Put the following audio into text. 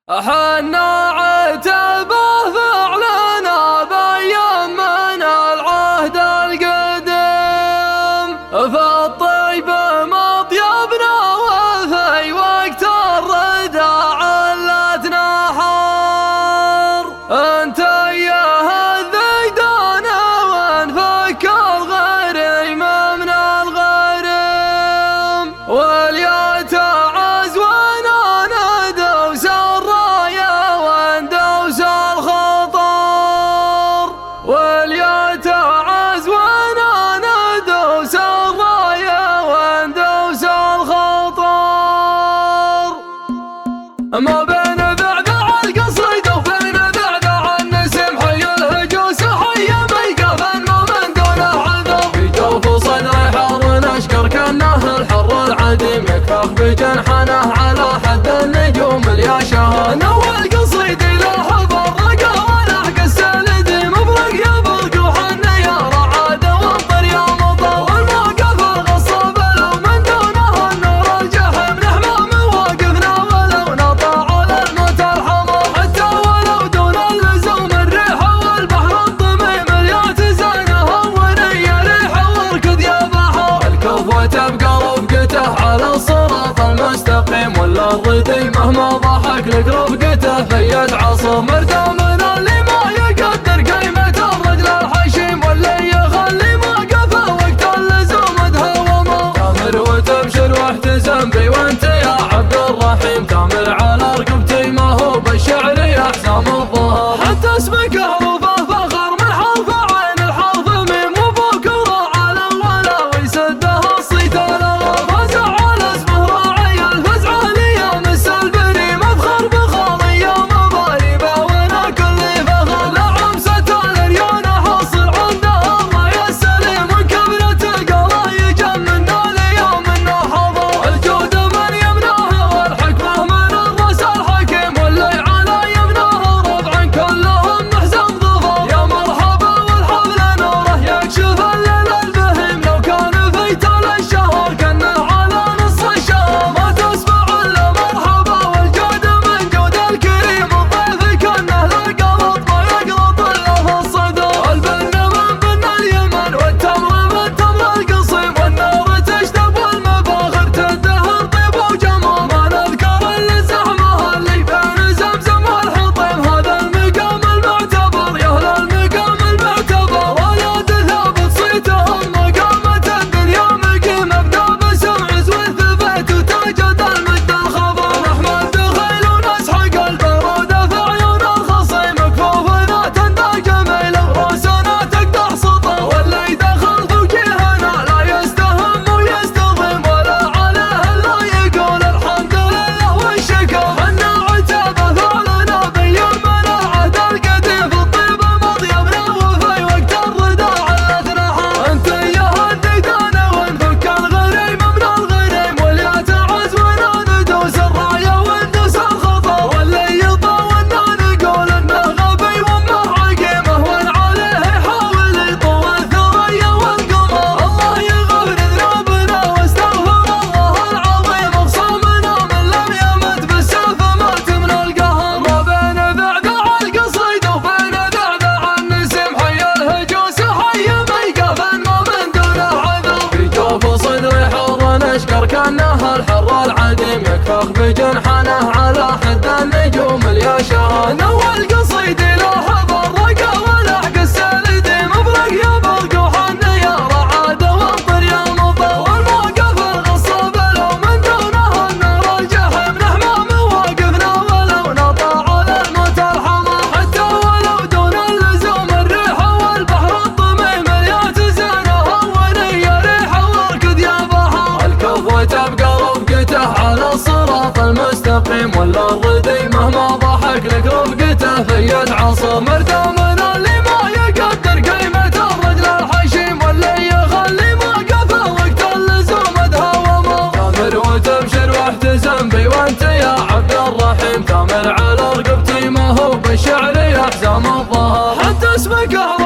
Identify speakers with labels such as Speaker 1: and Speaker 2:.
Speaker 1: حنا عتبه فعلنا بأيام من العهد القديم، فالطيب مطيبنا وفي وقت الردى علتنا حار. انت اياه الذيدان وانفك الغريم من الغريم، واليات عز وانا ندوس الرايا واندوس الخطر، واليات عز وانا ندوس الرايا واندوس الخطر. ما بين ذعذع القصيد وبين ذعذع النسم، حي الهجوس حي ميقف ما من دونه عذر. في جوف صدر حر نشكر كانه الحر العديم، يكفخ بجنحنه على حد النجوم الياشهر. نوى القصيد لاحظ الرقا ولحق السلدي، مبرق يبرق وحن يا رعاد وانطر يا مطر. والموقف الغصب لو من دونه النور الجحيم، نحمى مواقفنا ولو نطع على الموت الحمر. حتى ولو دون اللزوم الريح والبحر الضميم، اليات زانه وني ريح واركض يا بحر. الكفوة تبقى رفقته على الصراط المستقيم، ولا الردي مهما ضحك لك رفقته فيت عصر. مردامنا اللي ما يقدر قيمة الرجل الحشيم، واللي يخلي موقفه وقت اللزوم دهومه. تامر وتبشر واحتزم بي وانت يا عبد الرحيم، تامر على رقبتي ما هو بالشعر يا حسام الظهر. حتى اسمك حروفه فخر من حرف عين الحرف ميم، وبكره على ولا ويسده الصيت الأغر. فزع على اسمه راعي الفزعه ليوم السلبري، مفخر بخاضي يوم ضريبه وانا كل فخر. لعمسة الريون حصل عندها الراي السليم، وكبرة القلا يجمنا ليوم انه حضر. الجود من يمناه والحكمه من الراس الحكيم، واللي على يمناه ربع كلهم محزن ظفر. يا مرحبا والحفل نوره يكشف الليل البهيم، لو كان في تل الشهر كانه على نص الشهر. ما تسمع الا مرحبا والجود من جود الكريم، الضيف كانه للقلط ما يقلط الا في الصدر. البن من بن اليمن والتمر من تمر القصيم، والنار تشتب والمفاخر تدهر طيب وجمال. ما نذكر الا الزحمه اللي بين زمزم والحطيم، هذا المقام المعتبر يا اهل المقام المعتبر. ولاد ثابت صيتهم مقامة الدنيا مقيم، ابدا بسمع زوث بيت وتجد المجد الخبر. نحمد دخيل ونسحق البرودة في عيون الخصيم، كفوفنا تندى جميلة ورؤوسنا تقدح سطر. واللي دخل فوقيهنا لا يستهم ويستظلم، ولا عليه الا يقول الحمد لله والشكر. حنا عتبه فعلنا بأيام من العهد القديم، في الطيب مطيبنا وفي وقت الردى علتنا حار. انت اياه الديدان وانفك الغريم من الغريم، واليات عز وانا ندوس الرايا وندوس الخطر. واللي يطاولنا نقول انه غبي وامه عقيمه، وان عليه يحاول يطوى الثريا والقمر. الله يغفر ذنوبنا واستغفر الله العظيم، اخصامنا من لم يمت بالسيف مات من القهر. ما بين ذعذع القصيد وبين ذعذع النسم، حي الهجوس حي ميقف ما من دونه عذر. في جوف صدري حر نشكر كانه الحر العديم، يكفخ بجنحنه على حد النجوم الياشهر. نوى القصيد لاحظ الرقا ولحق السلدي، مبرق يبرق وحن يا رعاد وانطر يا مطر. والموقف الغصب لو من دونه النار الجحيم، نحمى مواقفنا ولو نطع على الموت الحمر. حتى ولو دون اللزوم الريح والبحر الضميم، اليات زانه وني ريح واركض يا بحر. الكفوة تبقى رفقته على الصراط المستقيم، ولا الردي مهما ضحك لك رفقته فيت عصر. مردامنا اللي ما يقدر قيمة الرجل الحشيم، واللي يخلي موقفه وقت اللزوم دهومه. تامر وتبشر واحتزم بي وانت يا عبد الرحيم، تامر على رقبتي ما هو بالشعر يا حسام الظهر. حتى اسمك